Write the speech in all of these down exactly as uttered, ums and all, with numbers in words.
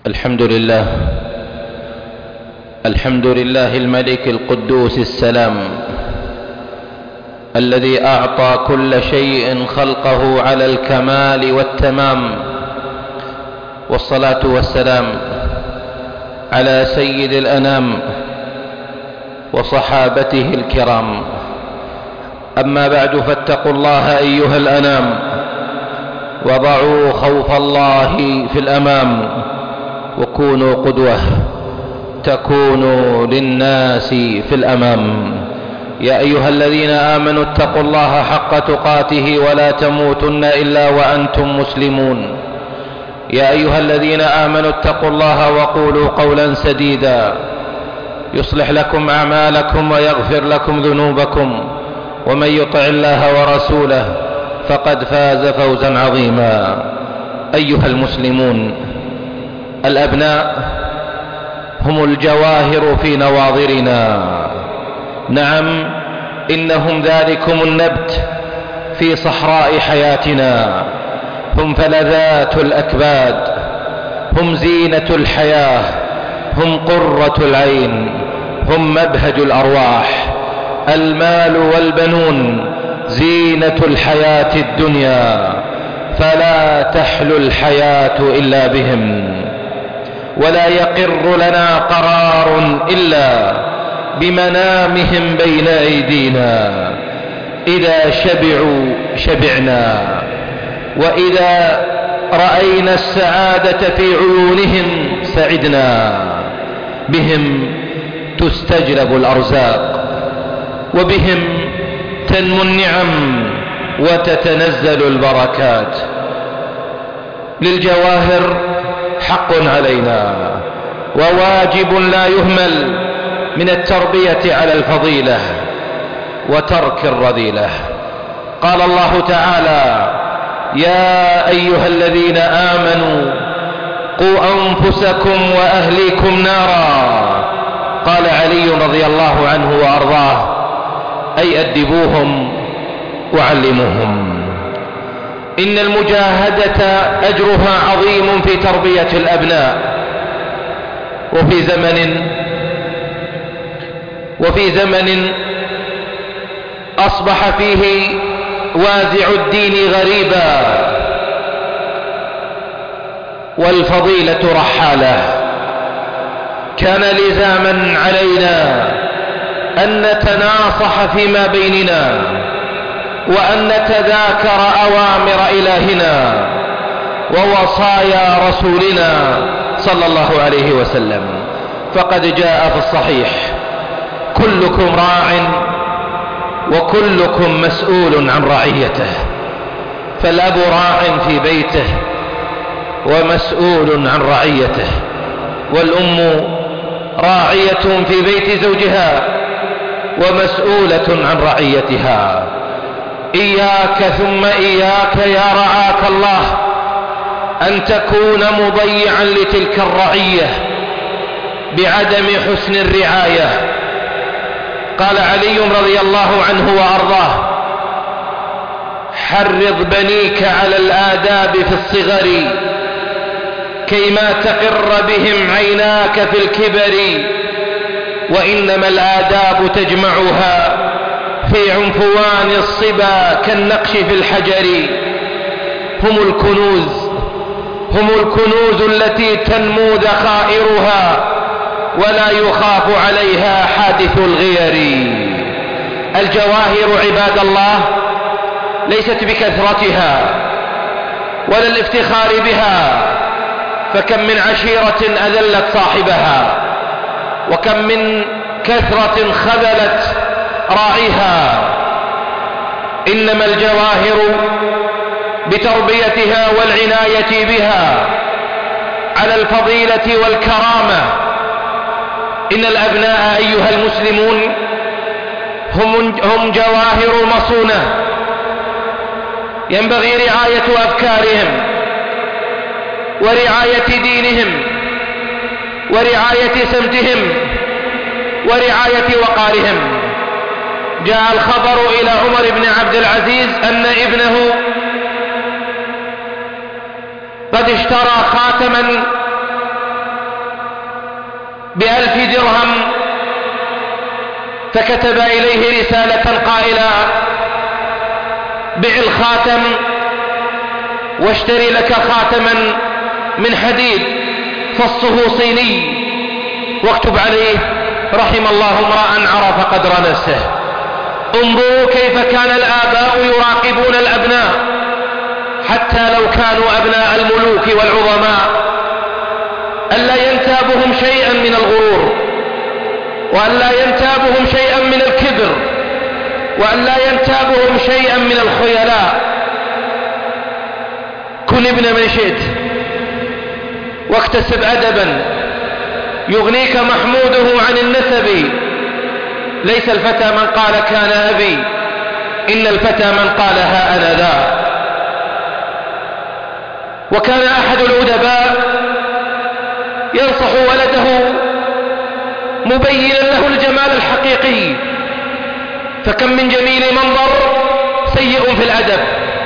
الحمد لله الحمد لله الملك القدوس السلام الذي أعطى كل شيء خلقه على الكمال والتمام، والصلاة والسلام على سيد الأنام وصحابته الكرام. أما بعد، فاتقوا الله أيها الأنام، وضعوا خوف الله في الأمام، وكونوا قدوة تكونوا للناس في الأمام. يا أيها الذين آمنوا اتقوا الله حق تقاته ولا تموتن إلا وأنتم مسلمون. يا أيها الذين آمنوا اتقوا الله وقولوا قولا سديدا يصلح لكم أعمالكم ويغفر لكم ذنوبكم، ومن يطع الله ورسوله فقد فاز فوزا عظيما. أيها المسلمون، الأبناء هم الجواهر في نواظرنا. نعم، إنهم ذلكم النبت في صحراء حياتنا، هم فلذات الأكباد، هم زينة الحياة، هم قرة العين، هم مبهج الأرواح. المال والبنون زينة الحياة الدنيا، فلا تحلو الحياة إلا بهم، ولا يقر لنا قرار إلا بمنامهم بين أيدينا. إذا شبعوا شبعنا، وإذا رأينا السعادة في عيونهم سعدنا. بهم تستجلب الأرزاق، وبهم تنمو النعم وتتنزل البركات. للجواهر حق علينا وواجب لا يهمل من التربية على الفضيلة وترك الرذيلة. قال الله تعالى: يا أيها الذين آمنوا قوا أنفسكم وأهليكم نارا. قال علي رضي الله عنه وأرضاه: أي أدبوهم وعلموهم. إن المجاهدة أجرها عظيم في تربية الأبناء. وفي زمن وفي زمن أصبح فيه وازع الدين غريبا والفضيلة رحالة، كان لزاما علينا أن نتناصح فيما بيننا، وأن نتذاكر أوامر إلهنا ووصايا رسولنا صلى الله عليه وسلم. فقد جاء في الصحيح: كلكم راع وكلكم مسؤول عن رعيته. فالأب راع في بيته ومسؤول عن رعيته، والأم راعية في بيت زوجها ومسؤولة عن رعيتها. إياك ثم إياك يا رعاك الله أن تكون مضيعا لتلك الرعية بعدم حسن الرعاية. قال علي رضي الله عنه وأرضاه: حرض بنيك على الآداب في الصغر كيما تقر بهم عيناك في الكبر، وإنما الآداب تجمعها في عنفوان الصبا كالنقش في الحجر. هم الكنوز هم الكنوز التي تنمو ذخائرها ولا يخاف عليها حادث الغير. الجواهر عباد الله ليست بكثرتها ولا الافتخار بها، فكم من عشيرة أذلت صاحبها، وكم من كثرة خذلت راعيها. إنما الجواهر بتربيتها والعناية بها على الفضيلة والكرامة. إن الأبناء أيها المسلمون هم, هم جواهر مصونة، ينبغي رعاية أفكارهم ورعاية دينهم ورعاية سمتهم ورعاية وقارهم. جاء الخبر إلى عمر بن عبد العزيز أن ابنه قد اشترى خاتما بألف درهم، فكتب إليه رسالة قائلا: بع الخاتم واشتري لك خاتما من حديد فصه صيني، واكتب عليه: رحم الله امرأ عرف قدر نفسه. انظروا كيف كان الآباء يراقبون الأبناء، حتى لو كانوا أبناء الملوك والعظماء، ألا ينتابهم شيئا من الغرور، وألا ينتابهم شيئا من الكبر، وألا ينتابهم شيئا من الخيلاء. كن ابن من شئت واكتسب أدبا يغنيك محموده عن النسب. ليس الفتى من قال كان أبي، إن الفتى من قال ها أنا ذا. وكان أحد الأدباء ينصح ولده مبينا له الجمال الحقيقي، فكم من جميل منظر سيء في الأدب،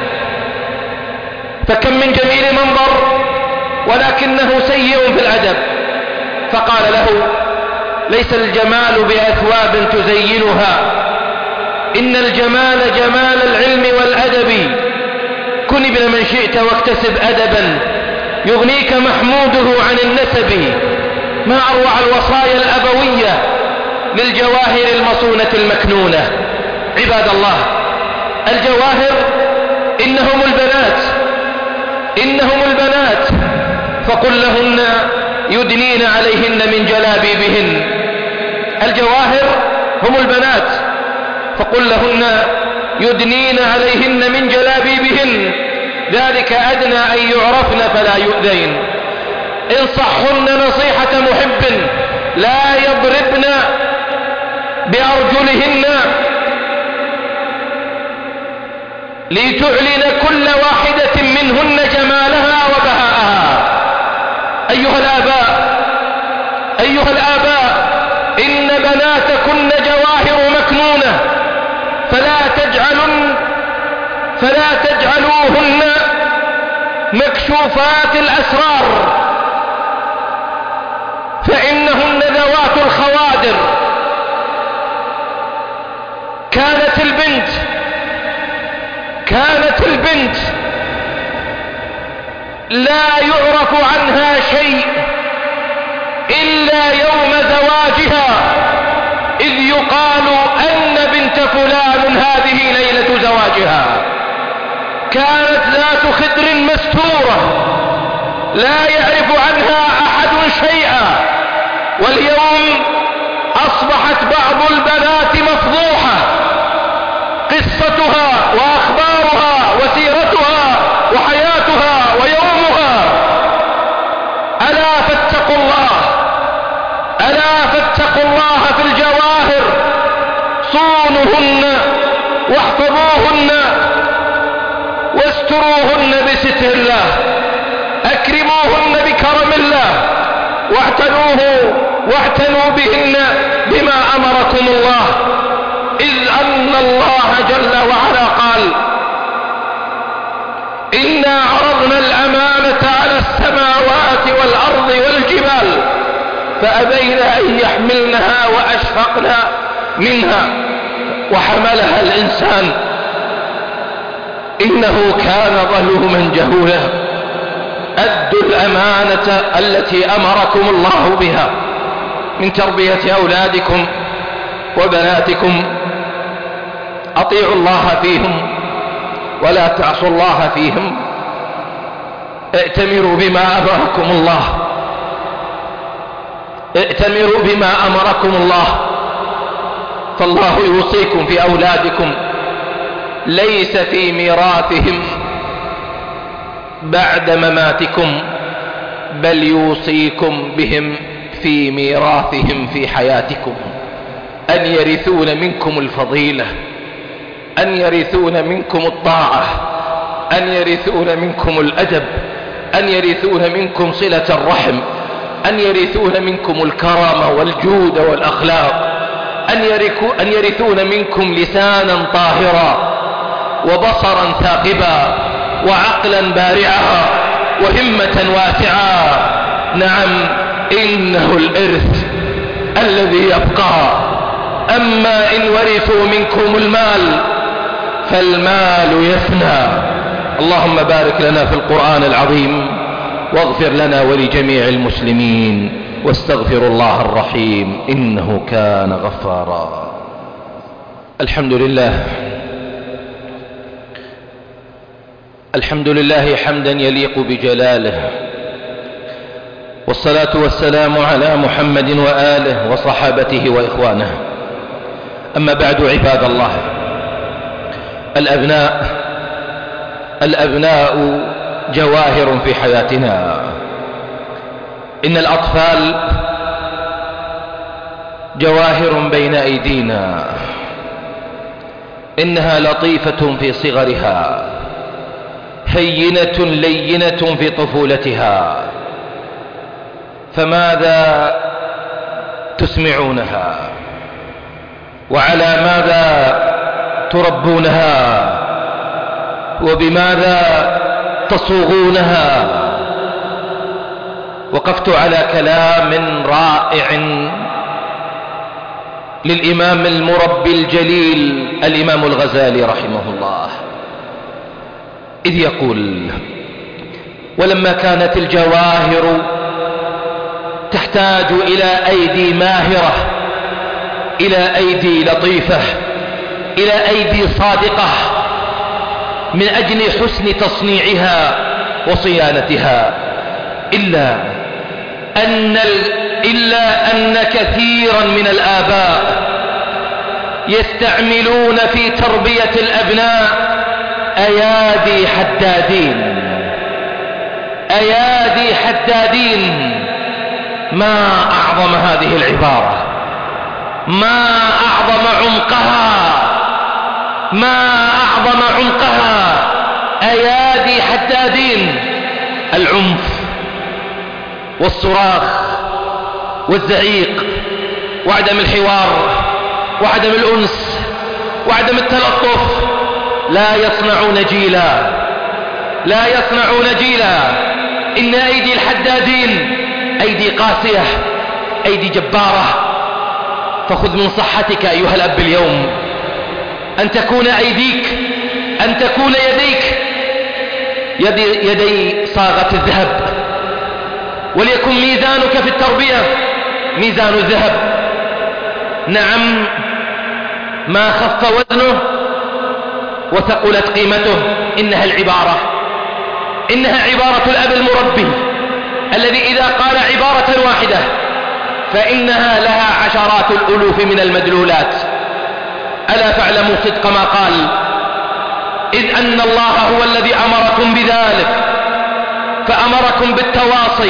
فكم من جميل منظر ولكنه سيء في الأدب. فقال له: ليس الجمال بأثواب تزينها، إن الجمال جمال العلم والأدب. كن ابن من شئت واكتسب أدبا يغنيك محموده عن النسب. ما أروع الوصايا الأبوية للجواهر المصونة المكنونة. عباد الله، الجواهر إنهم البنات، إنهم البنات، فقل لهن يدنين عليهن من جلابيبهن. الجواهر هم البنات، فقل لهن يدنين عليهن من جلابيبهن، ذلك أدنى أن يعرفن فلا يؤذين. انصحهن نصيحة محب، لا يضربن بأرجلهن لتعلن كل واحدة منهن جمالها وبهاءها. أيها الآباء، أيها الآباء، إن بناتكن جواهر مكنونة، فلا تجعلن فلا تجعلوهن مكشوفات الأسرار، فإنهن ذوات الخوادر. كانت البنت كانت البنت لا يعرف عنها شيء إلا يوم زواجها، إذ يقال أن بنت فلان هذه ليلة زواجها. كانت ذات خدر مستورة لا يعرف عنها أحد شيئا، واليوم أصبحت بعض البنات مفضوحة، قصتها وأخبارها وسيرتها وحياتها ويومها. ألا فاتقوا الله، ألا فاتقوا الله في الجواهر، صونوهن واحفظوهن واستروهن بستر الله، أكرموهن بكرم الله، واعتنوه واعتنوا بهن بما أمركم الله، إذ أن الله جل وعلا قال: إنا عرضنا الأمانة على السماوات والأرض والجبال فأبين أن يحملنها وأشفقن منها وحملها الإنسان إنه كان ظلوما جهولا. أدوا الأمانة التي أمركم الله بها من تربية أولادكم وبناتكم. أطيعوا الله فيهم ولا تعصوا الله فيهم. ائتمروا بما أمركم الله، ائتمروا بما أمركم الله، فالله يوصيكم في أولادكم، ليس في ميراثهم بعد مماتكم، بل يوصيكم بهم في ميراثهم في حياتكم، أن يرثون منكم الفضيلة، أن يرثون منكم الطاعة، أن يرثون منكم الأدب، أن يرثون منكم صلة الرحم، أن يرثون منكم الكرم والجود والأخلاق، أن يرثون منكم لسانا طاهرا وبصرا ثاقبا وعقلا بارعا وهمة واسعة. نعم، إنه الإرث الذي يبقى. أما إن ورثوا منكم المال فالمال يفنى. اللهم بارك لنا في القرآن العظيم واغفر لنا ولجميع المسلمين، واستغفر الله الرحيم إنه كان غفارا. الحمد لله الحمد لله حمدا يليق بجلاله، والصلاة والسلام على محمد وآله وصحابته وإخوانه. أما بعد، عباد الله، الأبناء الأبناء جواهر في حياتنا. إن الأطفال جواهر بين أيدينا، إنها لطيفة في صغرها، هينة لينة في طفولتها، فماذا تسمعونها؟ وعلى ماذا تربونها؟ وبماذا تصوغونها؟ وقفت على كلام رائع للإمام المربي الجليل الإمام الغزالي رحمه الله، إذ يقول: ولما كانت الجواهر تحتاج إلى أيدي ماهرة، إلى أيدي لطيفة، إلى أيدي صادقة من أجل حسن تصنيعها وصيانتها، إلا أن, إلا أن كثيرا من الآباء يستعملون في تربية الأبناء أيادي حدادين أيادي حدادين. ما أعظم هذه العبارة، ما أعظم عمقها، ما أعظم عمقها. أيادي حدادين، العنف والصراخ والزعيق وعدم الحوار وعدم الأنس وعدم التلطف لا يصنعون جيلا، لا يصنعون جيلا. إن أيدي الحدادين أيدي قاسية، أيدي جبارة. فخذ من صحتك أيها الأب اليوم أن تكون أيديك، أن تكون يديك يدي, يدي صاغة الذهب، وليكن ميزانك في التربية ميزان الذهب. نعم، ما خف وزنه وثقلت قيمته، إنها العبارة إنها عبارة الأب المربي الذي إذا قال عبارة واحدة فإنها لها عشرات الألوف من المدلولات. ألا فاعلموا صدق ما قال: إذ أن الله هو الذي أمركم بذلك، فأمركم بالتواصي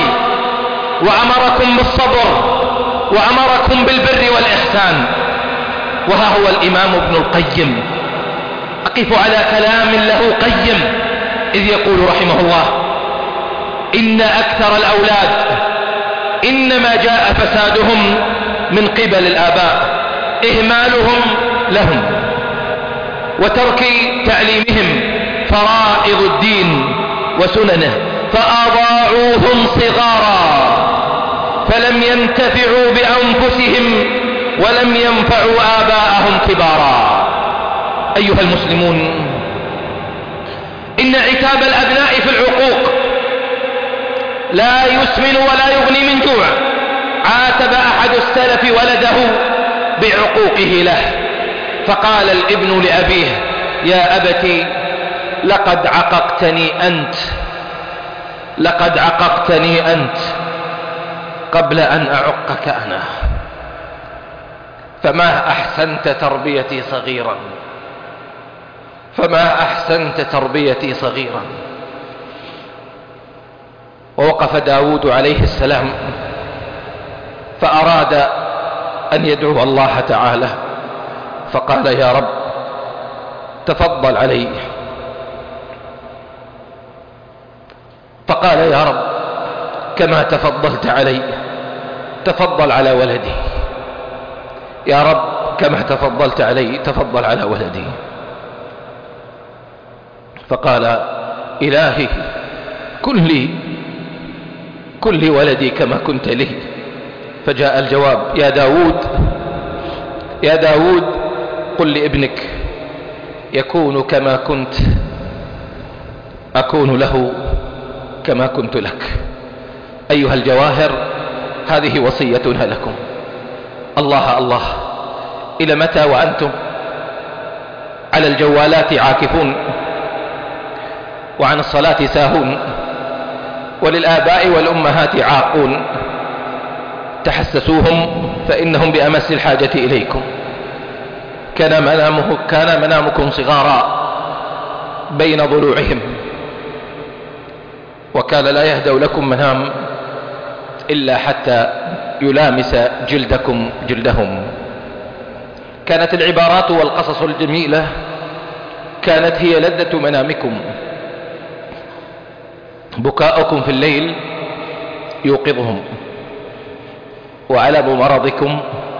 وأمركم بالصبر وأمركم بالبر والإحسان. وها هو الإمام ابن القيم، أقف على كلام له قيم، إذ يقول رحمه الله: إن أكثر الأولاد إنما جاء فسادهم من قبل الآباء، إهمالهم لهم وترك تعليمهم فرائض الدين وسننه، فأضاعوهم صغارا فلم ينتفعوا بأنفسهم ولم ينفعوا آباءهم كبارا. أيها المسلمون، إن عتاب الأبناء في العقوق لا يسمن ولا يغني من جوع. عاتب أحد السلف ولده بعقوقه له، فقال الابن لأبيه: يا أبت، لقد عققتني أنت لقد عققتني أنت قبل أن أعقك أنا. فما أحسنت تربيتي صغيرا فما أحسنت تربيتي صغيرا. ووقف داود عليه السلام فأراد أن يدعو الله تعالى، فقال: يا رب تفضل علي. فقال: يا رب كما تفضلت علي تفضل على ولدي. يا رب كما تفضلت علي تفضل على ولدي. فقال: إلهي كن لي كن لي ولدي كما كنت لي. فجاء الجواب: يا داود يا داود قل لابنك يكون كما كنت أكون له كما كنت لك. أيها الجواهر، هذه وصيتنا لكم. الله الله، إلى متى وأنتم على الجوالات عاكفون وعن الصلاة ساهون وللآباء والأمهات عاقون؟ تحسسوهم فإنهم بأمس الحاجة إليكم. كان منامه كان منامكم صغارا بين ضلوعهم، وكان لا يهدأ لكم منام إلا حتى يلامس جلدكم جلدهم. كانت العبارات والقصص الجميلة كانت هي لذة منامكم. بكاؤكم في الليل يوقظهم، وألم مرضكم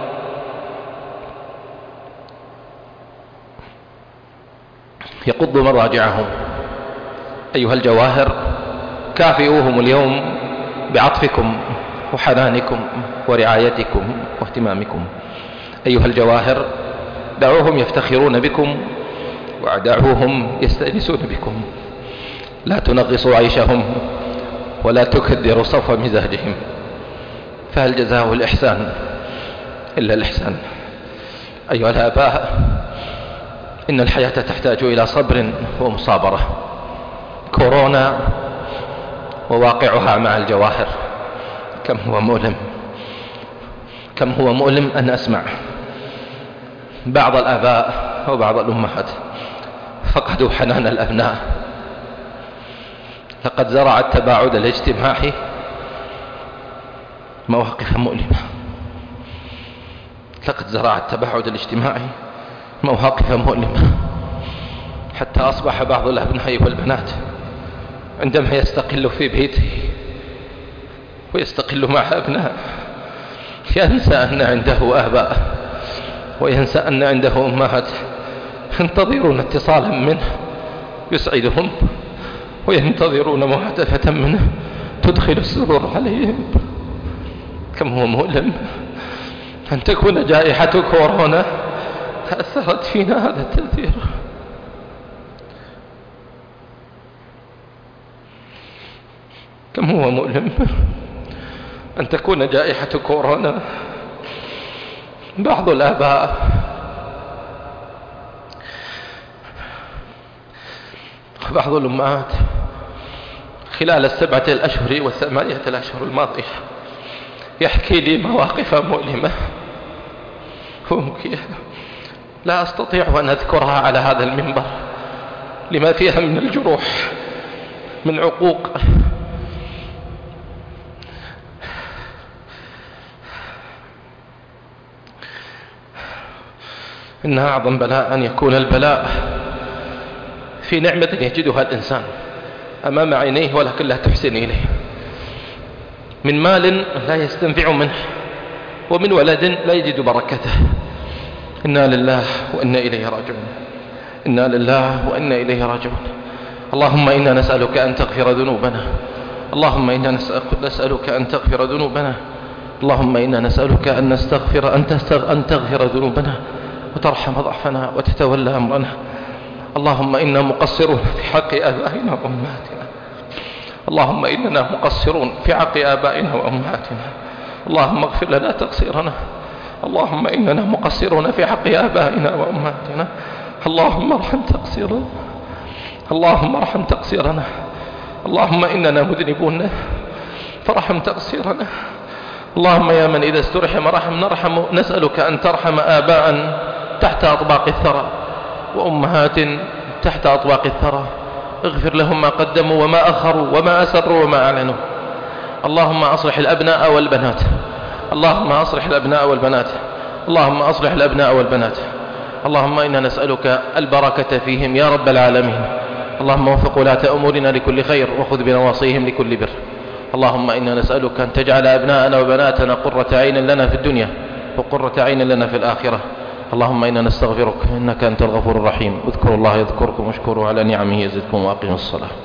يقض مضاجعهم. أيها الجواهر، كافئوهم اليوم بعطفكم وحنانكم ورعايتكم واهتمامكم. أيها الجواهر، دعوهم يفتخرون بكم ودعوهم يستأنسون بكم. لا تنغصوا عيشهم ولا تكدروا صف مزاجهم، فهل جزاء الإحسان إلا الإحسان؟ أيها الآباء، إن الحياة تحتاج إلى صبر ومصابرة. كورونا وواقعها مع الجواهر كم هو مؤلم، كم هو مؤلم أن أسمع بعض الآباء وبعض الأمهات فقدوا حنان الأبناء. لقد زرع التباعد الاجتماعي مواقف مؤلمة. لقد زرع التباعد الاجتماعي مواقف مؤلمة، حتى أصبح بعض الأبناء والبنات عندما يستقل في بيته ويستقل مع أبناء ينسى أن عنده آباء وينسى أن عنده أمهات ينتظرون اتصالا منه يسعدهم، وينتظرون مهاتفة منه تدخل السرور عليهم. كم هو مؤلم أن تكون جائحة كورونا تأثرت فينا هذا التأثير. كم هو مؤلم أن تكون جائحة كورونا بعض الآباء وبعض الأمهات خلال السبعة الأشهر والثمانية الأشهر الماضية يحكي لي مواقف مؤلمة ومبكية لا أستطيع أن أذكرها على هذا المنبر لما فيها من الجروح، من عقوق. إن أعظم بلاء أن يكون البلاء في نعمة يجدها الإنسان أمام عينيه ولكن لا تحسن إليه، من مال لا يستنفع منه، ومن ولد لا يجد بركته. إنا لله وإنا إليه راجعون، إنا لله وإنا إليه راجعون. اللهم إنا نسألك أن تغفر ذنوبنا، اللهم إنا نسألك أن تغفر ذنوبنا، اللهم إنا نسألك أن نستغفر أن, تستغ... أن تغفر ذنوبنا وترحم ضعفنا وتتولى أمرنا. اللهم إنا مقصرون في حق آبائنا وأمهاتنا، اللهم إننا مقصرون في حق آبائنا وأمهاتنا، اللهم اغفر لنا تقصيرنا. اللهم إننا مقصرون في حق آبائنا وأمهاتنا، اللهم ارحم تقصيرنا، اللهم ارحم تقصيرنا. اللهم إننا مذنبون فرحم تقصيرنا. اللهم يا من إذا استرحم رحم نرحم، نسألك أن ترحم آباء تحت أطباق الثرى وأمهات تحت أطباق الثرى، اغفر لهم ما قدموا وما أخروا وما أسروا وما أعلنوا. اللهم أصلح الأبناء والبنات، اللهم أصلح الأبناء والبنات، اللهم أصلح الأبناء والبنات. اللهم إنا نسألك البركة فيهم يا رب العالمين. اللهم وفق ولاة أمورنا لكل خير وخذ بنواصيهم لكل بر. اللهم إنا نسألك أن تجعل أبناءنا وبناتنا قرة عين لنا في الدنيا وقرة عين لنا في الآخرة. اللهم إنا نستغفرك إنك أنت الغفور الرحيم. اذكروا الله يذكركم واشكروا على نعمه يزدكم وأقيموا الصلاة.